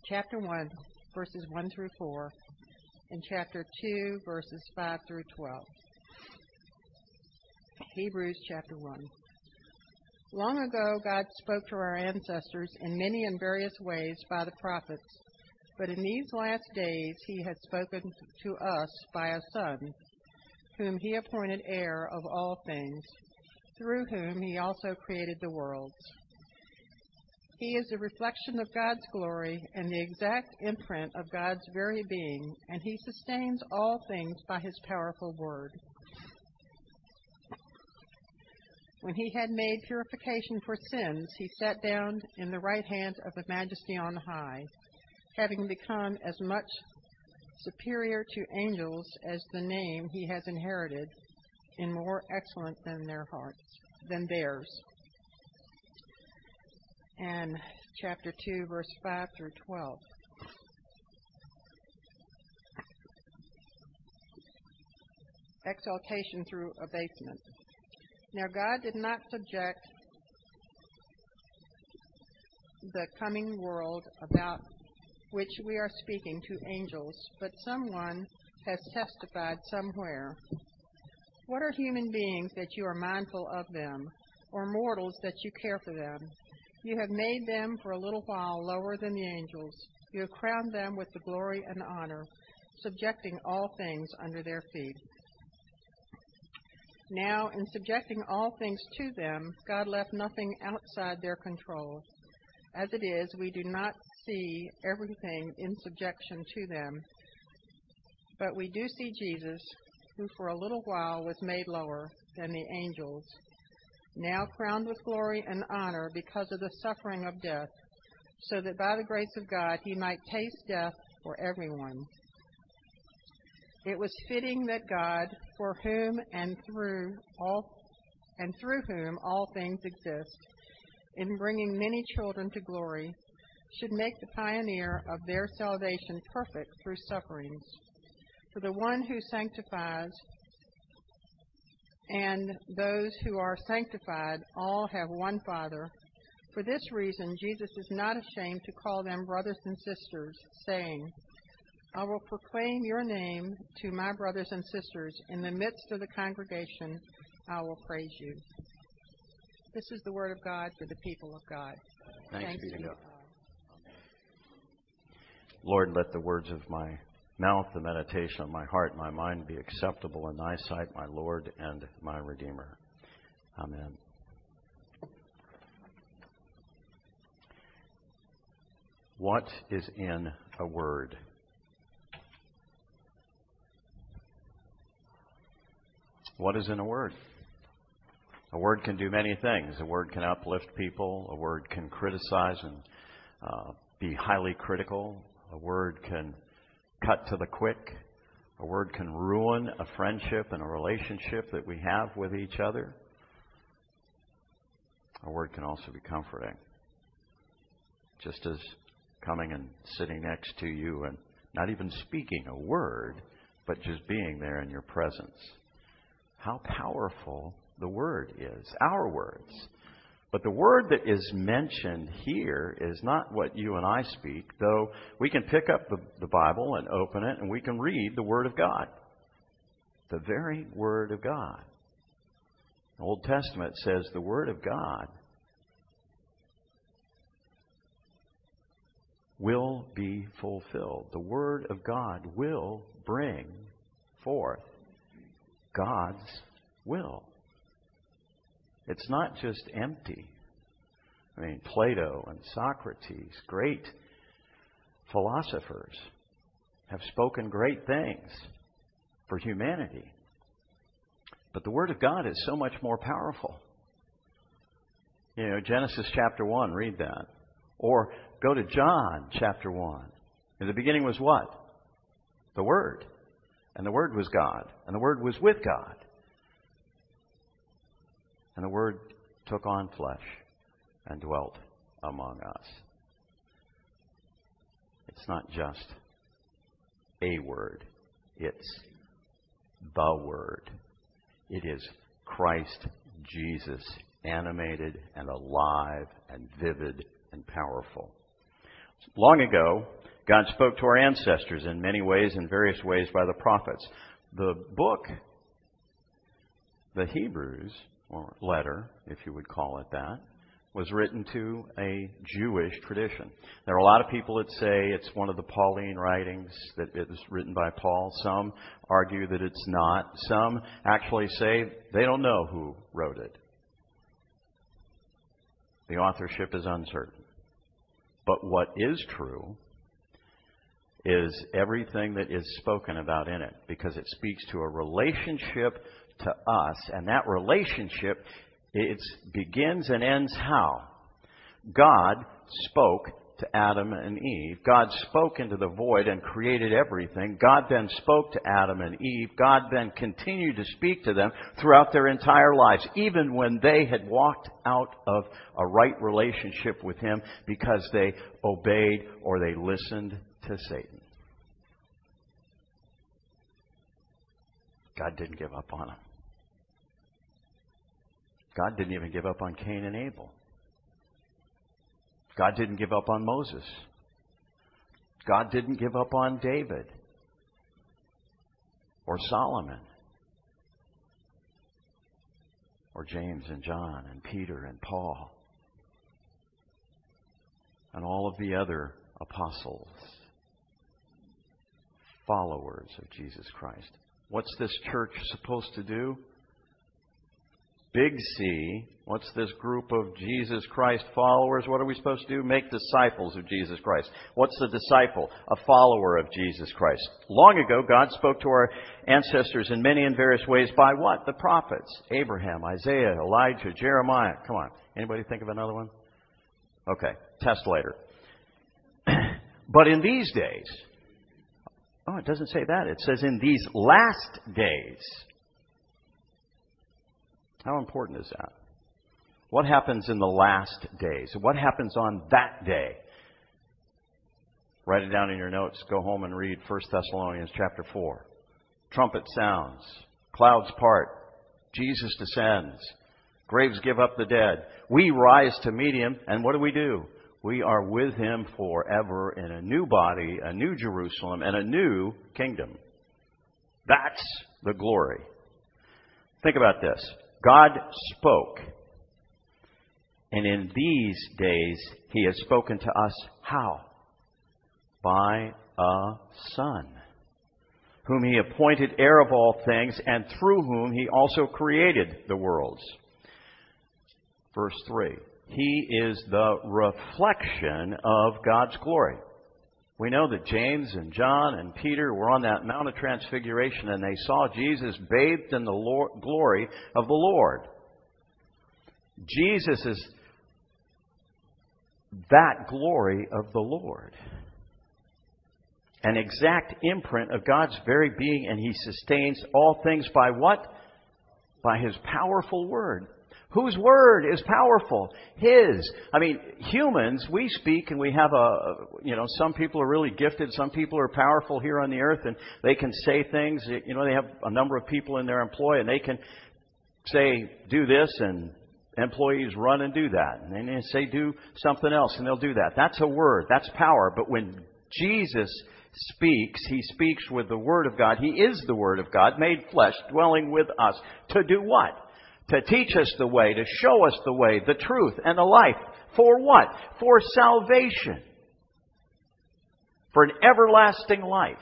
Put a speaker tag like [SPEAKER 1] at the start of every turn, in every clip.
[SPEAKER 1] chapter 1, verses 1 through 4, and chapter 2, verses 5 through 12. Hebrews chapter 1. Long ago, God spoke to our ancestors in many and various ways by the prophets, but in these last days he has spoken to us by a Son, whom he appointed heir of all things, through whom he also created the worlds. He is the reflection of God's glory and the exact imprint of God's very being, and he sustains all things by his powerful word. When he had made purification for sins, he sat down in the right hand of the Majesty on high, having become as much superior to angels as the name he has inherited in more excellent than theirs. And chapter 2, verse 5 through 12. Exaltation through abasement. Now God did not subject the coming world about which we are speaking to angels, but someone has testified somewhere. What are human beings that you are mindful of them, or mortals that you care for them? You have made them for a little while lower than the angels. You have crowned them with the glory and honor, subjecting all things under their feet. Now, in subjecting all things to them, God left nothing outside their control. As it is, we do not see everything in subjection to them, but we do see Jesus, who for a little while was made lower than the angels, now crowned with glory and honor because of the suffering of death, so that by the grace of God he might taste death for everyone. It was fitting that God, for whom and through whom all things exist, in bringing many children to glory, should make the pioneer of their salvation perfect through sufferings. For the one who sanctifies and those who are sanctified all have one Father. For this reason, Jesus is not ashamed to call them brothers and sisters, saying, I will proclaim your name to my brothers and sisters. In the midst of the congregation, I will praise you. This is the word of God for the people of God.
[SPEAKER 2] Thanks be to God. Lord, let the words of my mouth, the meditation of my heart, and my mind be acceptable in thy sight, my Lord and my Redeemer. Amen. What is in a word? What is in a word? A word can do many things. A word can uplift people. A word can criticize and be highly critical. A word can cut to the quick. A word can ruin a friendship and a relationship that we have with each other. A word can also be comforting. Just as coming and sitting next to you and not even speaking a word, but just being there in your presence. How powerful the word is, our words. But the word that is mentioned here is not what you and I speak, though we can pick up the Bible and open it and we can read the Word of God. The very Word of God. The Old Testament says the Word of God will be fulfilled. The Word of God will bring forth God's will. It's not just empty. I mean, Plato and Socrates, great philosophers, have spoken great things for humanity. But the Word of God is so much more powerful. You know, Genesis chapter 1, read that. Or go to John chapter 1. In the beginning was what? The Word. And the Word was God. And the Word was with God. And the Word took on flesh and dwelt among us. It's not just a word. It's the Word. It is Christ Jesus, animated and alive and vivid and powerful. Long ago, God spoke to our ancestors in many ways, in various ways, by the prophets. The book, the Hebrews, or letter, if you would call it that, was written to a Jewish tradition. There are a lot of people that say it's one of the Pauline writings, that it was written by Paul. Some argue that it's not. Some actually say they don't know who wrote it. The authorship is uncertain. But what is true is everything that is spoken about in it, because it speaks to a relationship to us, and that relationship, it begins and ends how? God spoke to Adam and Eve. God spoke into the void and created everything. God then spoke to Adam and Eve. God then continued to speak to them throughout their entire lives, even when they had walked out of a right relationship with Him because they obeyed or they listened to Satan. God didn't give up on them. God didn't even give up on Cain and Abel. God didn't give up on Moses. God didn't give up on David or Solomon or James and John and Peter and Paul and all of the other apostles, followers of Jesus Christ. What's this church supposed to do? Big C. What's this group of Jesus Christ followers? What are we supposed to do? Make disciples of Jesus Christ. What's the disciple? A follower of Jesus Christ. Long ago, God spoke to our ancestors in many and various ways by what? The prophets. Abraham, Isaiah, Elijah, Jeremiah. Come on. Anybody think of another one? Okay. Test later. But in these days, oh, it doesn't say that. It says in these last days. How important is that? What happens in the last days? What happens on that day? Write it down in your notes. Go home and read 1 Thessalonians chapter 4. Trumpet sounds. Clouds part. Jesus descends. Graves give up the dead. We rise to meet Him. And what do? We are with Him forever in a new body, a new Jerusalem, and a new kingdom. That's the glory. Think about this. God spoke. And in these days, He has spoken to us how? By a Son, whom He appointed heir of all things, and through whom He also created the worlds. Verse 3. He is the reflection of God's glory. We know that James and John and Peter were on that Mount of Transfiguration and they saw Jesus bathed in the glory of the Lord. Jesus is that glory of the Lord. An exact imprint of God's very being, and He sustains all things by what? By His powerful word. Whose word is powerful? His. I mean, humans, we speak and we have some people are really gifted. Some people are powerful here on the earth and they can say things. They have a number of people in their employ and they can say, do this, and employees run and do that. And then they say, do something else, and they'll do that. That's a word. That's power. But when Jesus speaks, He speaks with the Word of God. He is the Word of God made flesh, dwelling with us. To do what? To teach us the way, to show us the way, the truth, and the life. For what? For salvation. For an everlasting life.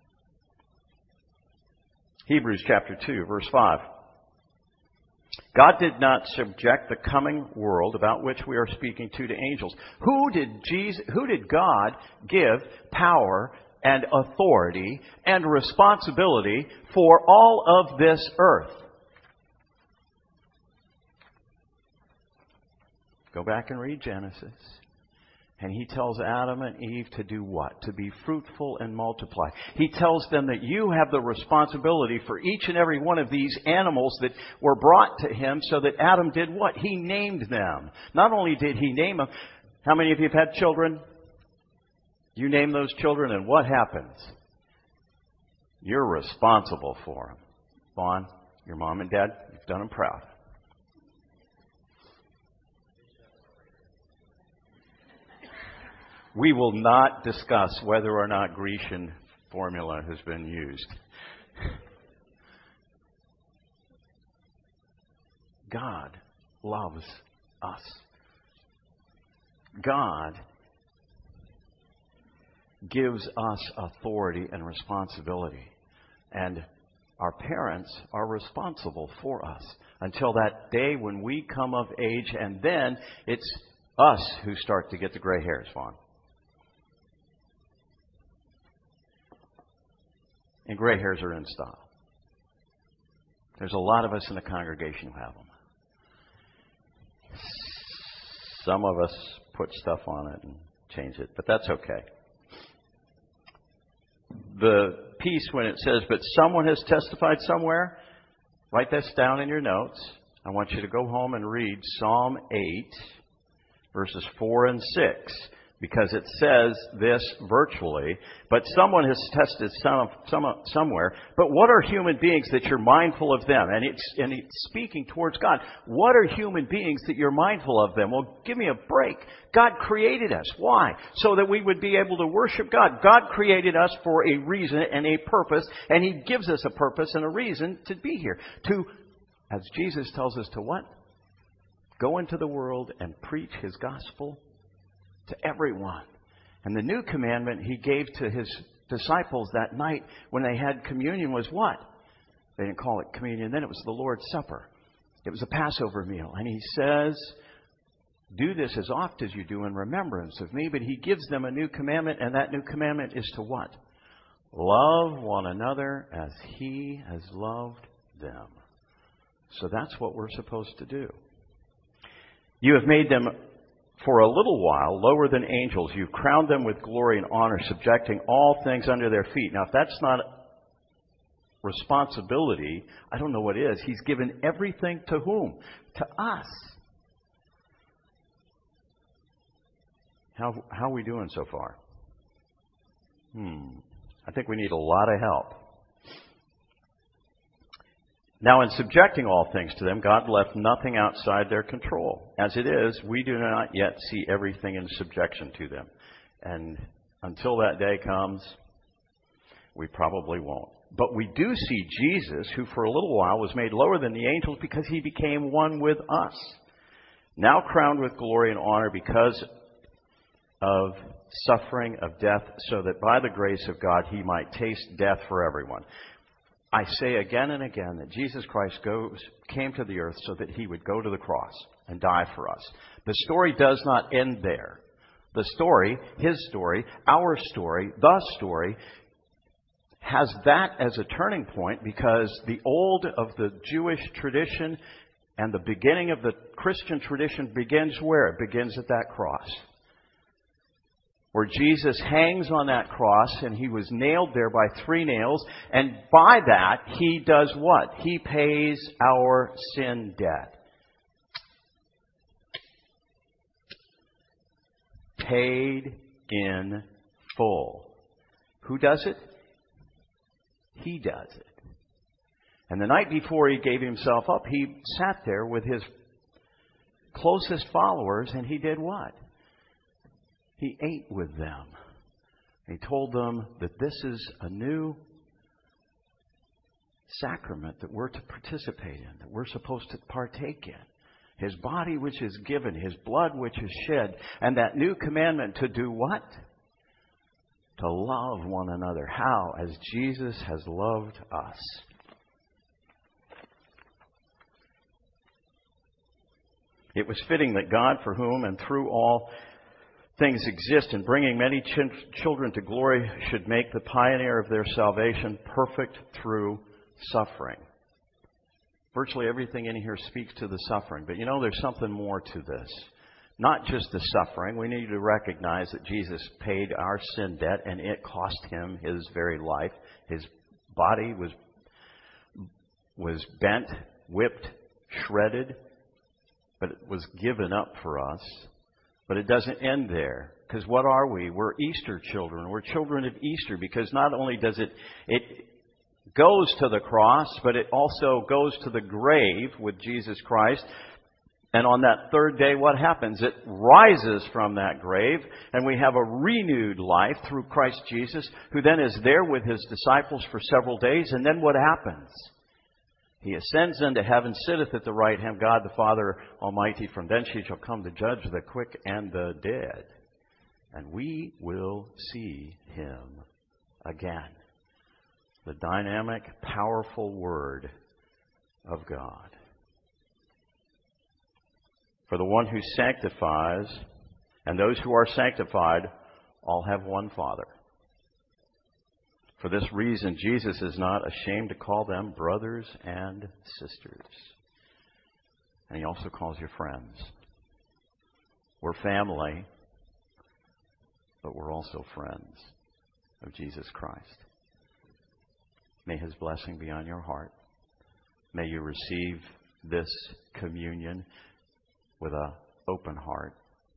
[SPEAKER 2] Hebrews chapter 2, verse 5. God did not subject the coming world about which we are speaking to angels. Who did God give power and authority and responsibility for all of this earth? Go back and read Genesis. And He tells Adam and Eve to do what? To be fruitful and multiply. He tells them that you have the responsibility for each and every one of these animals that were brought to Him, so that Adam did what? He named them. Not only did He name them, how many of you have had children? You name those children and what happens? You're responsible for them. Vaughn, your mom and dad, you've done them proud. We will not discuss whether or not Grecian formula has been used. God loves us. God gives us authority and responsibility. And our parents are responsible for us until that day when we come of age, and then it's us who start to get the gray hairs, Vaughn. And gray hairs are in style. There's a lot of us in the congregation who have them. Some of us put stuff on it and change it, but that's okay. The piece when it says, but someone has testified somewhere, write this down in your notes. I want you to go home and read Psalm 8, verses 4 and 6. Because it says this virtually, but someone has tested somewhere. But what are human beings that you're mindful of them? And it's speaking towards God. What are human beings that you're mindful of them? Well, give me a break. God created us. Why? So that we would be able to worship God. God created us for a reason and a purpose, and He gives us a purpose and a reason to be here. To, as Jesus tells us, to what? Go into the world and preach His gospel to everyone. And the new commandment He gave to His disciples that night when they had communion was what? They didn't call it communion then. It was the Lord's Supper. It was a Passover meal. And He says, do this as oft as you do in remembrance of me. But He gives them a new commandment, and that new commandment is to what? Love one another as He has loved them. So that's what we're supposed to do. You have made them for a little while lower than angels. You've crowned them with glory and honor, subjecting all things under their feet. Now, if that's not responsibility, I don't know what is. He's given everything to whom? To us. How are we doing so far? I think we need a lot of help. Now, in subjecting all things to them, God left nothing outside their control. As it is, we do not yet see everything in subjection to them. And until that day comes, we probably won't. But we do see Jesus, who for a little while was made lower than the angels because He became one with us. Now crowned with glory and honor because of suffering of death, so that by the grace of God He might taste death for everyone. I say again and again that Jesus Christ came to the earth so that He would go to the cross and die for us. The story does not end there. The story, His story, our story, the story, has that as a turning point, because the old of the Jewish tradition and the beginning of the Christian tradition begins where? It begins at that cross, where Jesus hangs on that cross, and He was nailed there by 3 nails. And by that, He does what? He pays our sin debt. Paid in full. Who does it? He does it. And the night before He gave Himself up, He sat there with His closest followers, and He did what? He ate with them. He told them that this is a new sacrament that we're to participate in, that we're supposed to partake in. His body which is given, His blood which is shed, and that new commandment to do what? To love one another. How? As Jesus has loved us. It was fitting that God, for whom and through all things exist, and bringing many children to glory, should make the pioneer of their salvation perfect through suffering. Virtually everything in here speaks to the suffering. But you know, there's something more to this. Not just the suffering. We need to recognize that Jesus paid our sin debt, and it cost Him His very life. His body was bent, whipped, shredded, but it was given up for us. But it doesn't end there. Because what are we? We're Easter children. We're children of Easter, because not only does it goes to the cross, but it also goes to the grave with Jesus Christ. And on that third day, what happens? It rises from that grave, and we have a renewed life through Christ Jesus, who then is there with His disciples for several days. And then what happens? He ascends into heaven, sitteth at the right hand of God the Father Almighty. From thence He shall come to judge the quick and the dead. And we will see Him again. The dynamic, powerful Word of God. For the one who sanctifies and those who are sanctified all have one Father. For this reason, Jesus is not ashamed to call them brothers and sisters. And He also calls you friends. We're family, but we're also friends of Jesus Christ. May His blessing be on your heart. May you receive this communion with an open heart,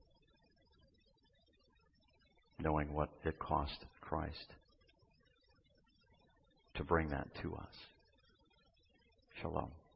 [SPEAKER 2] knowing what it cost Christ to bring that to us. Shalom.